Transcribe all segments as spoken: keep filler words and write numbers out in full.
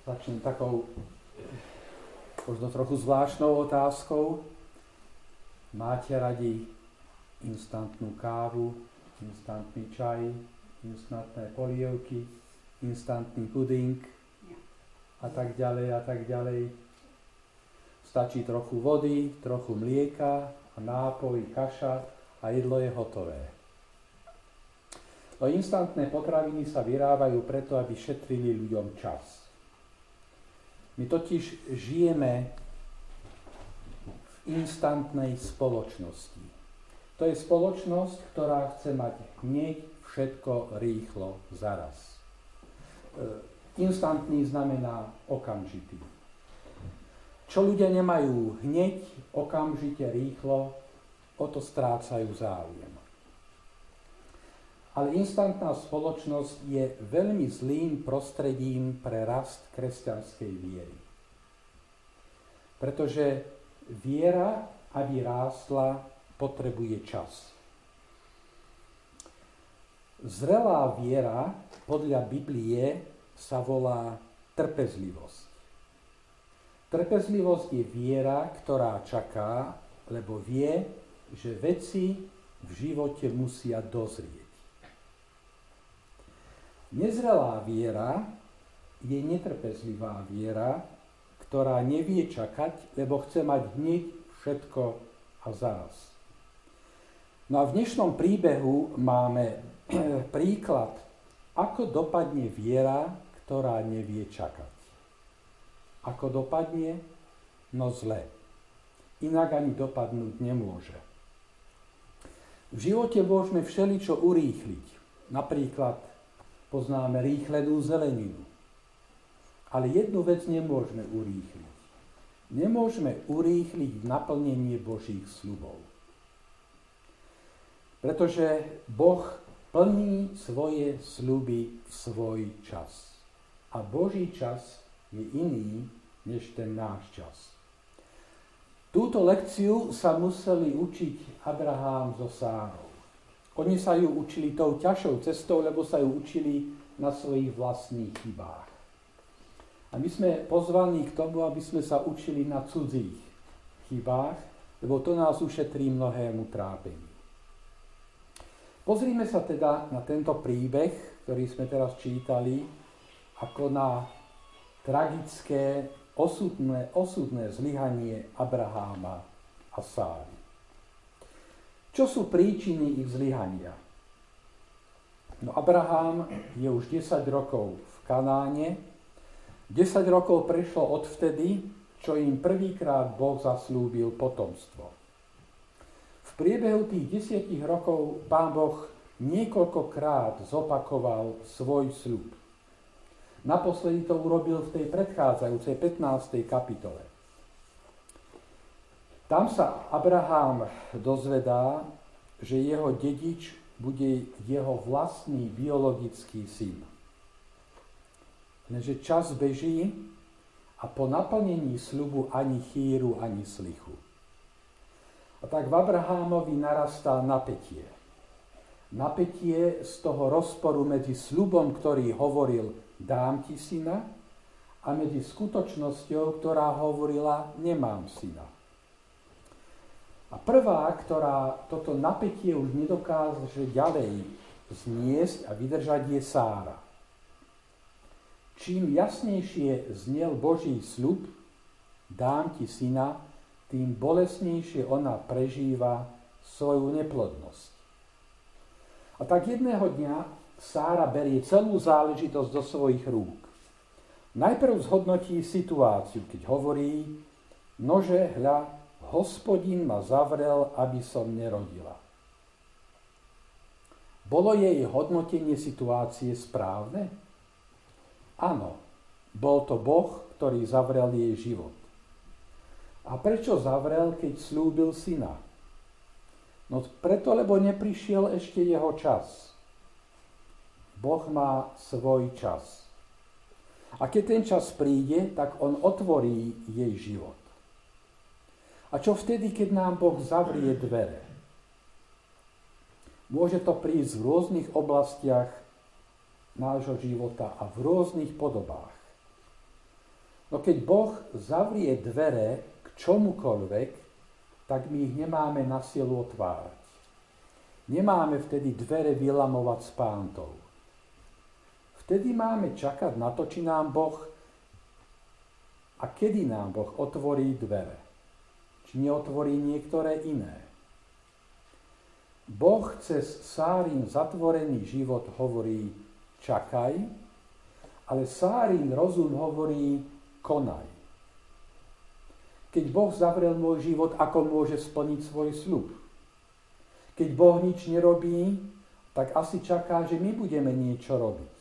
Začnem takou možno trochu zvláštnou otázkou. Máte radi instantnú kávu, instantný čaj, instantné polievky, instantný puding a tak ďalej a tak ďalej. Stačí trochu vody, trochu mlieka a nápoj, kaša a jedlo je hotové. No instantné potraviny sa vyrábajú preto, aby šetrili ľuďom čas. My totiž žijeme v instantnej spoločnosti. To je spoločnosť, ktorá chce mať hneď všetko rýchlo zaraz. Instantný znamená okamžitý. Čo ľudia nemajú hneď, okamžite, rýchlo, o to strácajú záujem. Ale instantná spoločnosť je veľmi zlým prostredím pre rast kresťanskej viery. Pretože viera, aby rástla, potrebuje čas. Zrelá viera podľa Biblie sa volá trpezlivosť. Trpezlivosť je viera, ktorá čaká, lebo vie, že veci v živote musia dozrieť. Nezrelá viera je netrpezlivá viera, ktorá nevie čakať, lebo chce mať hneď všetko a zaraz. No a v dnešnom príbehu máme príklad, ako dopadne viera, ktorá nevie čakať. Ako dopadne? No zle. Inak ani dopadnúť nemôže. V živote môžeme všeličo urýchliť. Napríklad poznáme rýchlenú zeleninu. Ale jednu vec nemôžeme urýchliť. Nemôžeme urýchliť naplnenie Božích sľubov. Pretože Boh plní svoje sľuby v svoj čas. A Boží čas je iný než ten náš čas. Túto lekciu sa museli učiť Abrahám so Sárou. Oni sa ju učili tou ťažšou cestou, lebo sa ju učili na svojich vlastných chybách. A my sme pozvaní k tomu, aby sme sa učili na cudzích chybách, lebo to nás ušetrí mnohému trápeniu. Pozrime sa teda na tento príbeh, ktorý sme teraz čítali, ako na tragické, osudné, osudné zlyhanie Abraháma a Sáry. Čo sú príčiny ich zlyhania? No Abrahám je už desať rokov v Kanáne. desať rokov prešlo odvtedy, čo im prvýkrát Boh zasľúbil potomstvo. V priebehu tých desiatich rokov Pán Boh niekoľkokrát zopakoval svoj sľub. Naposledy to urobil v tej predchádzajúcej pätnástej kapitole. Tam sa Abrahám dozvedá, že jeho dedič bude jeho vlastný biologický syn. Lenže čas beží a po naplnení sľubu ani chýru, ani slichu. A tak v Abrahámovi narastá napätie. Napätie z toho rozporu medzi sľubom, ktorý hovoril dám ti syna, a medzi skutočnosťou, ktorá hovorila nemám syna. A prvá, ktorá toto napätie už nedokáže ďalej zniesť a vydržať, je Sára. Čím jasnejšie znel Boží sľub, dám ti syna, tým bolestnejšie ona prežíva svoju neplodnosť. A tak jedného dňa Sára berie celú záležitosť do svojich rúk. Najprv zhodnotí situáciu, keď hovorí, nože hľa, Hospodin ma zavrel, aby som nerodila. Bolo jej hodnotenie situácie správne? Áno, bol to Boh, ktorý zavrel jej život. A prečo zavrel, keď slúbil syna? No preto, lebo neprišiel ešte jeho čas. Boh má svoj čas. A keď ten čas príde, tak on otvorí jej život. A čo vtedy, keď nám Boh zavrie dvere? Môže to prísť v rôznych oblastiach nášho života a v rôznych podobách. No keď Boh zavrie dvere k čomukoľvek, tak my ich nemáme na silu otvárať. Nemáme vtedy dvere vylamovať s pántou. Vtedy máme čakať na to, či nám Boh a kedy nám Boh otvorí dvere. Či neotvorí niektoré iné. Boh cez Sárin zatvorený život hovorí čakaj, ale Sárin rozum hovorí konaj. Keď Boh zavrel môj život, ako môže splniť svoj sľub? Keď Boh nič nerobí, tak asi čaká, že my budeme niečo robiť.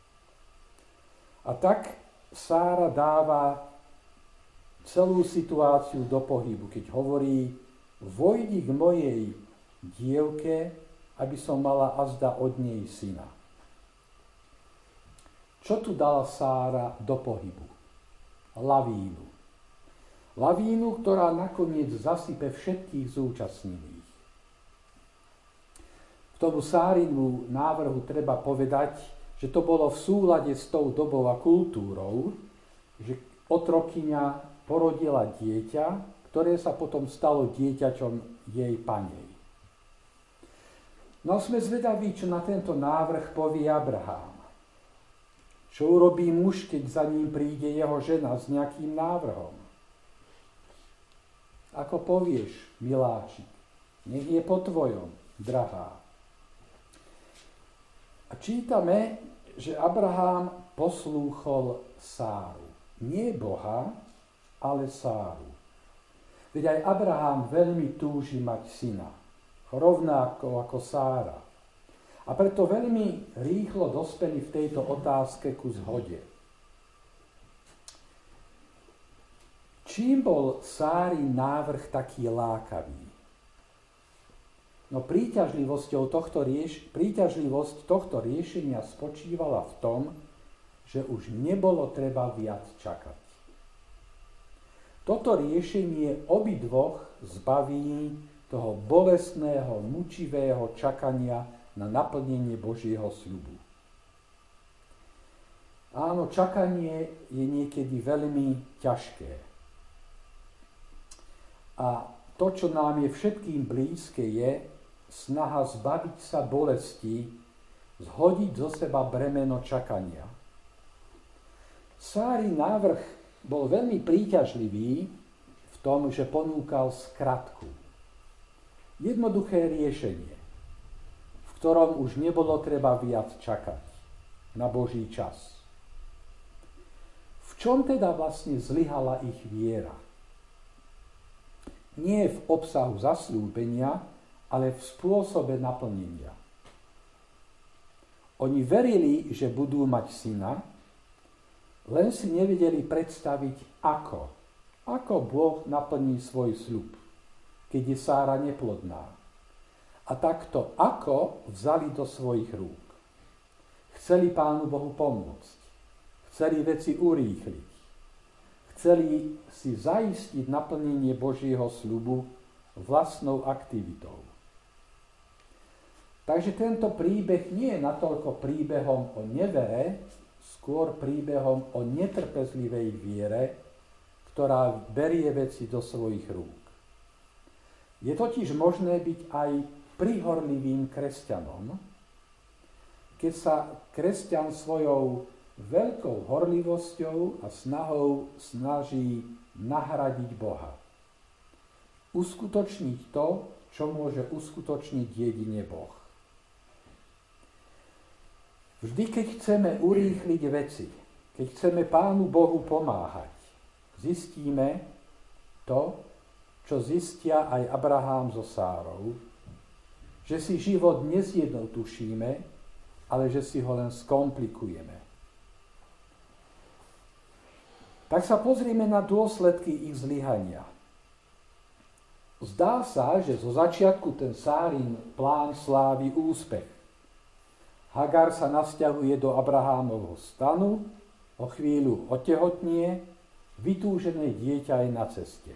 A tak Sára dáva celú situáciu do pohybu, keď hovorí vojdi k mojej dievke, aby som mala azda od nej syna. Čo tu dala Sára do pohybu? Lavínu. Lavínu, ktorá nakoniec zasype všetkých zúčastnených. K tomu Sárinu návrhu treba povedať, že to bolo v súlade s tou dobou a kultúrou, že otrokyňa porodila dieťa, ktoré sa potom stalo dieťaťom jej panej. No sme zvedaví, čo na tento návrh povie Abraham. Čo urobí muž, keď za ním príde jeho žena s nejakým návrhom? Ako povieš, miláčik, nech je po tvojom, drahá. A čítame, že Abraham poslúchol Sáru. Nie Boha, ale Sáru. Veď aj Abraham veľmi túži mať syna, rovnako ako Sára. A preto veľmi rýchlo dospeli v tejto otázke ku zhode. Čím bol Sárin návrh taký lákavý? No príťažlivosťou tohto rieš- príťažlivosť tohto riešenia spočívala v tom, že už nebolo treba viac čakať. Toto riešenie obidvoch zbaví toho bolestného, mučivého čakania na naplnenie Božieho sľubu. Áno, čakanie je niekedy veľmi ťažké. A to, čo nám je všetkým blízke, je snaha zbaviť sa bolesti, zhodiť zo seba bremeno čakania. Sárin návrh bol veľmi príťažlivý v tom, že ponúkal skratku. Jednoduché riešenie, v ktorom už nebolo treba viac čakať na Boží čas. V čom teda vlastne zlyhala ich viera? Nie v obsahu zasľúbenia, ale v spôsobe naplnenia. Oni verili, že budú mať syna, len si nevedeli predstaviť ako. Ako Boh naplní svoj sľub, keď je Sára neplodná. A takto ako vzali do svojich rúk. Chceli Pánu Bohu pomôcť. Chceli veci urýchliť. Chceli si zaistiť naplnenie Božieho sľubu vlastnou aktivitou. Takže tento príbeh nie je natoľko príbehom o nevere, skôr príbehom o netrpezlivej viere, ktorá berie veci do svojich rúk. Je totiž možné byť aj prihorlivým kresťanom, keď sa kresťan svojou veľkou horlivosťou a snahou snaží nahradiť Boha. Uskutočniť to, čo môže uskutočniť jedine Boh. Vždy, keď chceme urýchliť veci, keď chceme Pánu Bohu pomáhať, zistíme to, čo zistia aj Abraham so Sárou, že si život nezjednodušíme, ale že si ho len skomplikujeme. Tak sa pozrime na dôsledky ich zlyhania. Zdá sa, že zo začiatku ten Sárin plán slávi úspech. Hagar sa nasťahuje do Abrahámovho stanu, o chvíľu otehotnie, vytúžené dieťa je na ceste.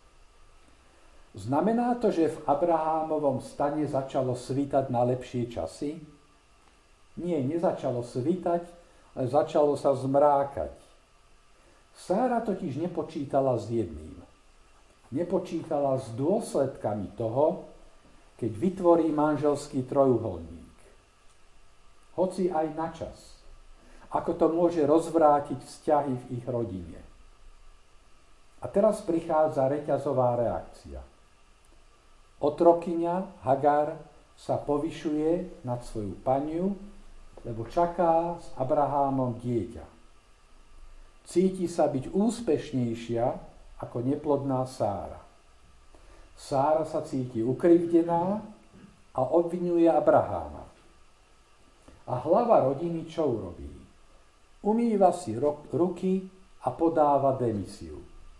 Znamená to, že v Abrahámovom stane začalo svítať na lepšie časy? Nie, nezačalo svítať, ale začalo sa zmrákať. Sára totiž nepočítala s jedným. Nepočítala s dôsledkami toho, keď vytvorí manželský trojuholník. Hoci aj na čas. Ako to môže rozvrátiť vzťahy v ich rodine. A teraz prichádza reťazová reakcia. Otrokyňa Hagar sa povyšuje nad svoju paniu, lebo čaká s Abrahámom dieťa. Cíti sa byť úspešnejšia ako neplodná Sára. Sára sa cíti ukrivdená a obviňuje Abraháma. A hlava rodiny čo urobí? Umýva si ruky a podáva demisiu.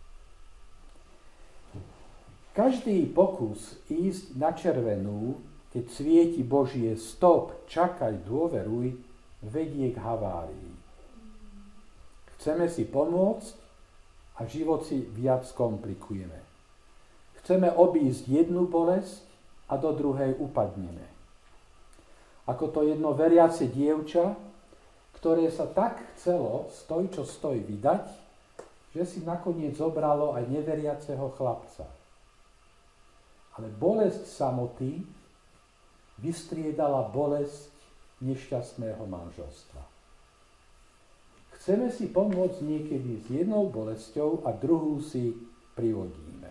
Každý pokus ísť na červenú, keď svieti Božie stop, čakaj, dôveruj, vedie k havárii. Chceme si pomôcť a život si viac komplikujeme. Chceme obísť jednu bolesť a do druhej upadneme. Ako to jedno veriace dievča, ktoré sa tak chcelo, stoj čo stoj, vydať, že si nakoniec zobralo aj neveriaceho chlapca. Ale bolesť samoty vystriedala bolesť nešťastného manželstva. Chceme si pomôcť niekedy s jednou bolesťou a druhú si privodíme.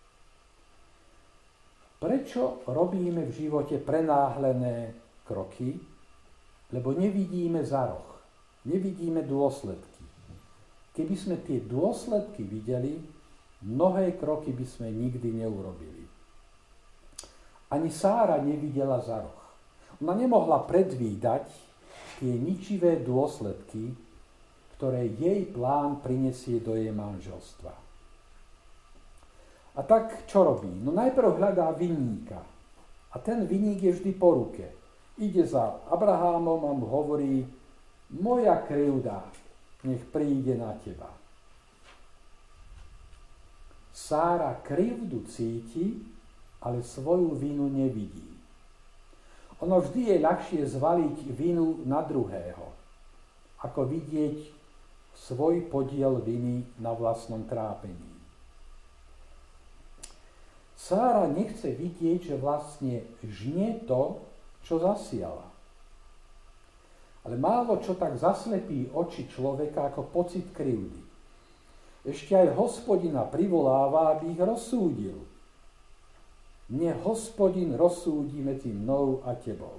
Prečo robíme v živote prenáhlené kroky? Lebo nevidíme za roh, nevidíme dôsledky. Keby sme tie dôsledky videli, mnohé kroky by sme nikdy neurobili. Ani Sára nevidela za roh. Ona nemohla predvídať tie ničivé dôsledky, ktoré jej plán prinesie do jej manželstva. A tak čo robí? No najprv hľadá vinníka. A ten vinník je vždy po ruke. Ide za Abrahámom a mu hovorí: moja krivda, nech príde na teba. Sára krivdu cíti, ale svoju vinu nevidí. Ono vždy je ľahšie zvaliť vinu na druhého, ako vidieť svoj podiel viny na vlastnom trápení. Sára nechce vidieť, že vlastne žne to, čo zasiala. Ale málo čo tak zaslepí oči človeka ako pocit krivdy. Ešte aj Hospodina privoláva, aby ich rozsúdil. Mne Hospodin rozsúdi medzi mnou a tebou.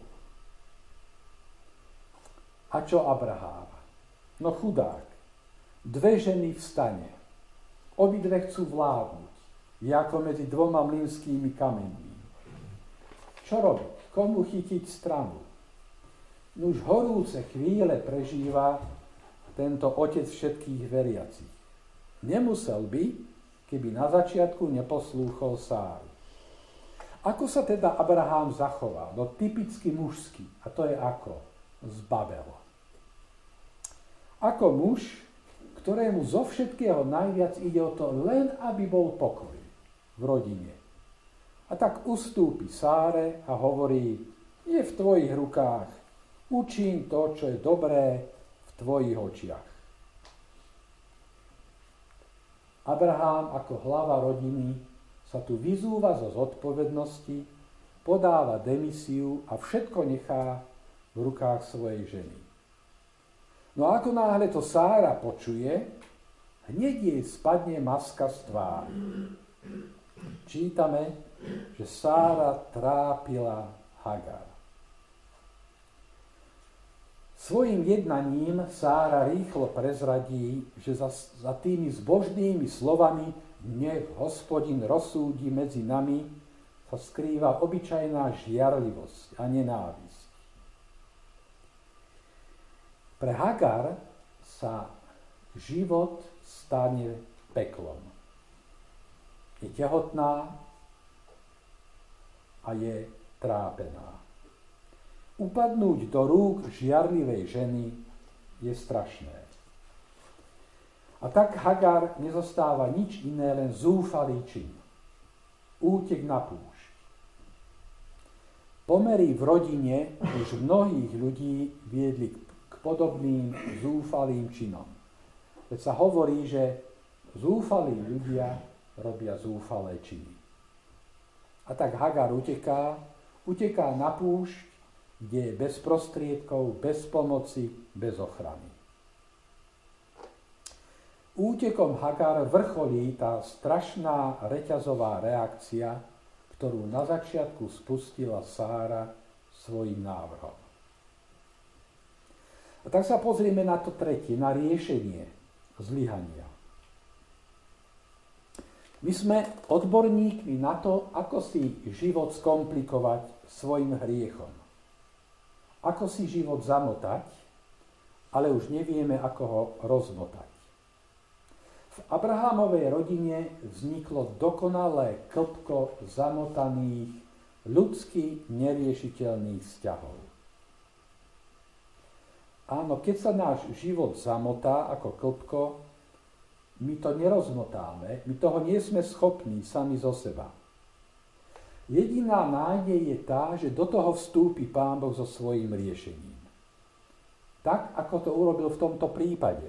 A čo Abrahám? No chudák. Dve ženy v stane. Obidve chcú vládnuť. Je ako medzi dvoma mlynskými kameňmi. Čo robiť? Komu chytiť stranu? Už horúce chvíle prežíva tento otec všetkých veriacich. Nemusel by, keby na začiatku neposlúchol Sáru. Ako sa teda Abrahám zachoval? No typicky mužský. A to je ako? Zbabel. Ako muž, ktorému zo všetkého najviac ide o to, len aby bol pokoj v rodine. A tak ustúpi Sáre a hovorí: je v tvojich rukách, učím to, čo je dobré v tvojich očiach. Abrahám ako hlava rodiny sa tu vyzúva zo zodpovednosti, podáva demisiu a všetko nechá v rukách svojej ženy. No a ako náhle to Sára počuje, hneď jej spadne maska z tvári. Čítame, že Sára trápila Hagar. Svojím jednaním Sára rýchlo prezradí, že za, za tými zbožnými slovami nech Hospodin rozsúdi medzi nami sa skrýva obyčajná žiarlivosť a nenávisť. Pre Hagar sa život stane peklom. Je tehotná a je trápená. Upadnúť do rúk žiarlivej ženy je strašné. A tak Hagar nezostáva nič iné, len zúfalý čin. Útek na púšť. Pomery v rodine už mnohých ľudí viedli k podobným zúfalým činom. Veď sa hovorí, že zúfalí ľudia robia zúfalé činy. A tak Hagar uteká, uteká na púšť, kde je bez prostriedkov, bez pomoci, bez ochrany. Útekom Hagar vrcholí tá strašná reťazová reakcia, ktorú na začiatku spustila Sára svojim návrhom. A tak sa pozrieme na to tretie, na riešenie zlyhania. My sme odborníkmi na to, ako si život skomplikovať svojim hriechom. Ako si život zamotať, ale už nevieme, ako ho rozmotať. V Abrahámovej rodine vzniklo dokonalé klbko zamotaných, ľudsky neriešiteľných vzťahov. Áno, keď sa náš život zamotá ako klbko, my to nerozmotáme, my toho nie sme schopní sami zo seba. Jediná nádej je tá, že do toho vstúpi Pán Boh so svojím riešením. Tak, ako to urobil v tomto prípade.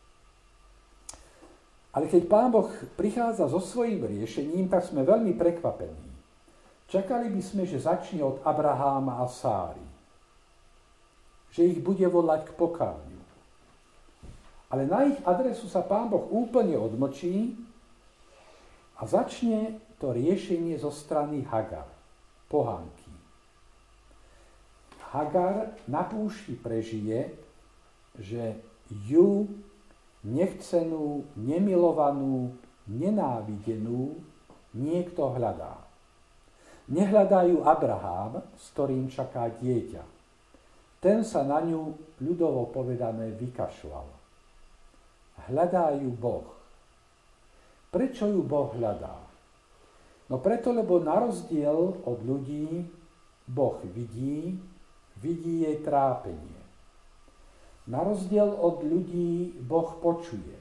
Ale keď Pán Boh prichádza so svojím riešením, tak sme veľmi prekvapení. Čakali by sme, že začne od Abraháma a Sáry. Že ich bude volať k pokániu. Ale na ich adresu sa Pán Boh úplne odmlčí a začne to riešenie zo strany Hagar, pohanky. Hagar na púšti prežije, že ju nechcenú, nemilovanú, nenávidenú niekto hľadá. Nehľadajú Abrahám, s ktorým čaká dieťa. Ten sa na ňu, ľudovo povedané, vykašľal. Hľadá ju Boh. Prečo ju Boh hľadá? No preto, lebo na rozdiel od ľudí Boh vidí, vidí jej trápenie. Na rozdiel od ľudí Boh počuje.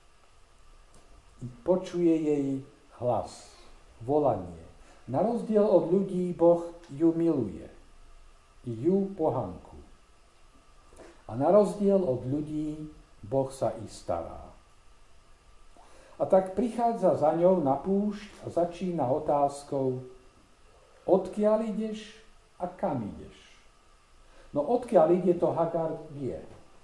Počuje jej hlas, volanie. Na rozdiel od ľudí Boh ju miluje. Ju pohanku. A na rozdiel od ľudí Boh sa i stará. A tak prichádza za ňou na púšť a začína otázkou, odkiaľ ideš a kam ideš? No odkiaľ ide, to Hagar vie.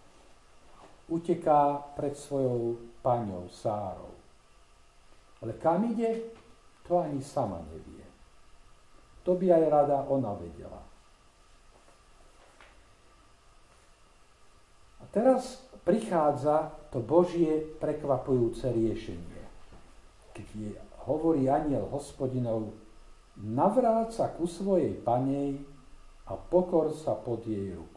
Uteká pred svojou paňou Sárou. Ale kam ide, to ani sama nevie. To by aj rada ona vedela. A teraz prichádza to Božie prekvapujúce riešenie. Keď je, hovorí anjel Hospodinov, navráť sa ku svojej panej a pokor sa pod jej ruku.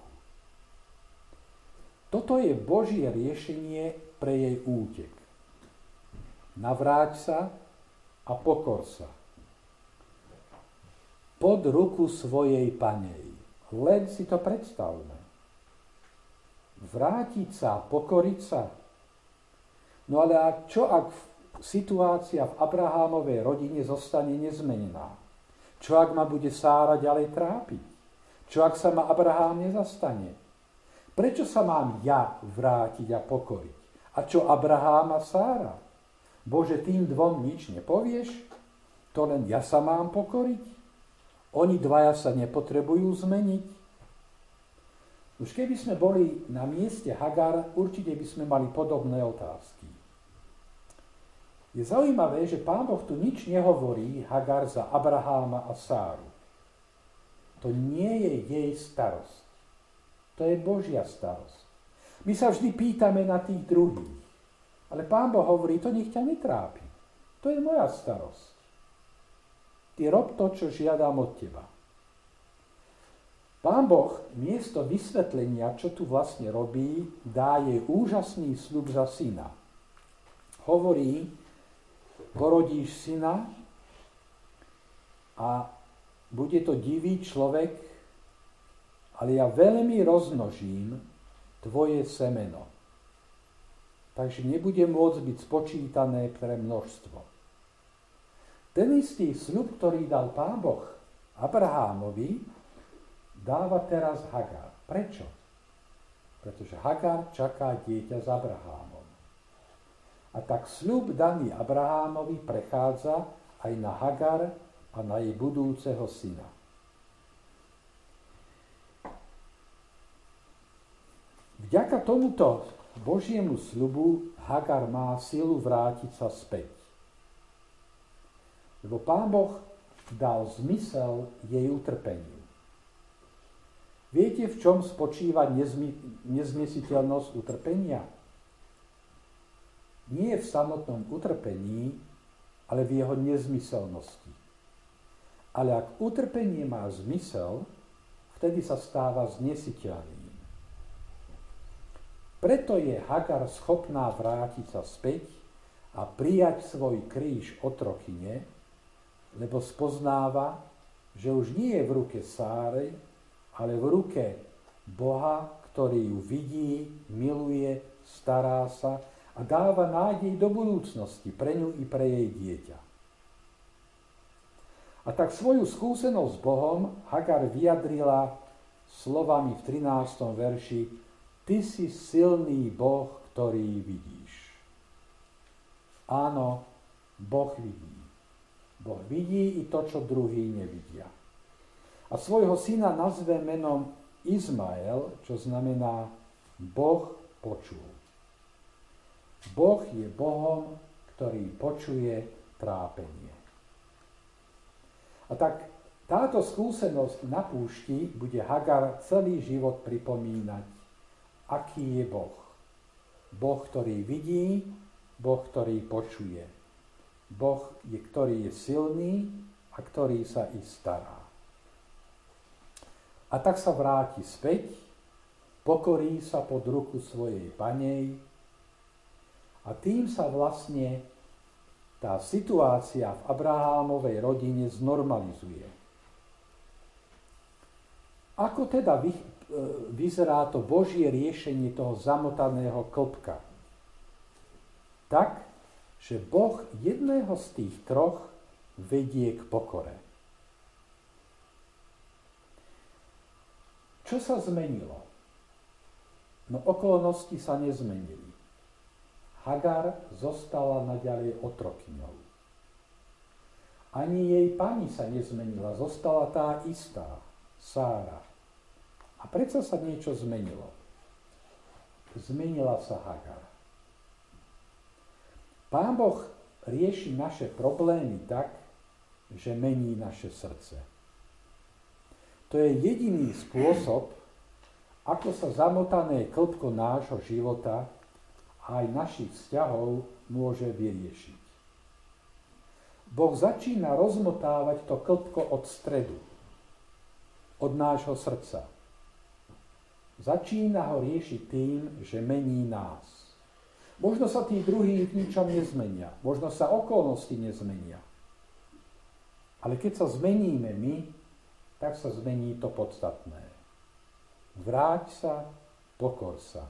Toto je Božie riešenie pre jej útek. Navráť sa a pokor sa. Pod ruku svojej panej. Len si to predstavme. Vrátiť sa, pokoriť sa. No ale a čo ak situácia v Abrahámovej rodine zostane nezmenená? Čo ak ma bude Sára ďalej trápiť? Čo ak sa ma Abrahám nezastane? Prečo sa mám ja vrátiť a pokoriť? A čo Abrahám a Sára? Bože, tým dvom nič nepovieš? To len ja sa mám pokoriť? Oni dvaja sa nepotrebujú zmeniť? Už keby sme boli na mieste Hagar, určite by sme mali podobné otázky. Je zaujímavé, že Pán Boh tu nič nehovorí Hagar za Abraháma a Sáru. To nie je jej starosť. To je Božia starosť. My sa vždy pýtame na tých druhých. Ale Pán Boh hovorí, to nech ťa netrápi. To je moja starosť. Ty rob to, čo žiadam od teba. Pán Boh miesto vysvetlenia, čo tu vlastne robí, dá jej úžasný sľub za syna. Hovorí, porodíš syna a bude to divý človek, ale ja veľmi rozmnožím tvoje semeno. Takže nebude môcť byť spočítané pre množstvo. Ten istý sľub, ktorý dal Pán Boh Abrahámovi, dáva teraz Hagar. Prečo? Pretože Hagar čaká dieťa s Abrahámom. A tak sľub daný Abrahámovi prechádza aj na Hagar a na jej budúceho syna. Vďaka tomuto Božiemu sľubu Hagar má silu vrátiť sa späť. Lebo Pán Boh dal zmysel jej utrpeniu. Viete, v čom spočíva nezmi- nezmysliteľnosť utrpenia? Nie v samotnom utrpení, ale v jeho nezmyselnosti. Ale ak utrpenie má zmysel, vtedy sa stáva znesiteľným. Preto je Hagar schopná vrátiť sa späť a prijať svoj kríž otrokyne, lebo spoznáva, že už nie je v ruke Sáry, ale v ruke Boha, ktorý ju vidí, miluje, stará sa a dáva nádej do budúcnosti pre ňu i pre jej dieťa. A tak svoju skúsenosť s Bohom Hagar vyjadrila slovami v trinástom verši: Ty si silný Boh, ktorý vidíš. Áno, Boh vidí. Boh vidí i to, čo druhí nevidia. A svojho syna nazve menom Izmael, čo znamená Boh počul. Boh je Bohom, ktorý počuje trápenie. A tak táto skúsenosť na púšti bude Hagar celý život pripomínať, aký je Boh. Boh, ktorý vidí, Boh, ktorý počuje. Boh, je, ktorý je silný a ktorý sa i stará. A tak sa vráti späť, pokorí sa pod ruku svojej panej a tým sa vlastne tá situácia v Abrahámovej rodine znormalizuje. Ako teda vy, e, vyzerá to Božie riešenie toho zamotaného klbka? Tak, že Boh jedného z tých troch vedie k pokore. Čo sa zmenilo? No okolnosti sa nezmenili. Hagar zostala naďalej otrokyňou. Ani jej pani sa nezmenila, zostala tá istá, Sára. A predsa sa niečo zmenilo. Zmenila sa Hagar. Pán Boh rieši naše problémy tak, že mení naše srdce. To je jediný spôsob, ako sa zamotané klbko nášho života a aj našich vzťahov môže vyriešiť. Boh začína rozmotávať to klbko od stredu, od nášho srdca. Začína ho riešiť tým, že mení nás. Možno sa tí druhí v ničom nezmenia, možno sa okolnosti nezmenia. Ale keď sa zmeníme my, tak sa zmení to podstatné. Vráť sa, pokor sa.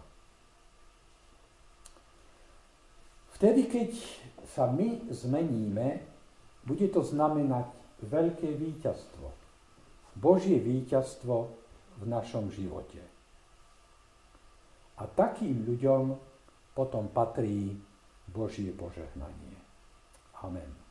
Vtedy, keď sa my zmeníme, bude to znamenať veľké víťazstvo. Božie víťazstvo v našom živote. A takým ľuďom potom patrí Božie požehnanie. Amen.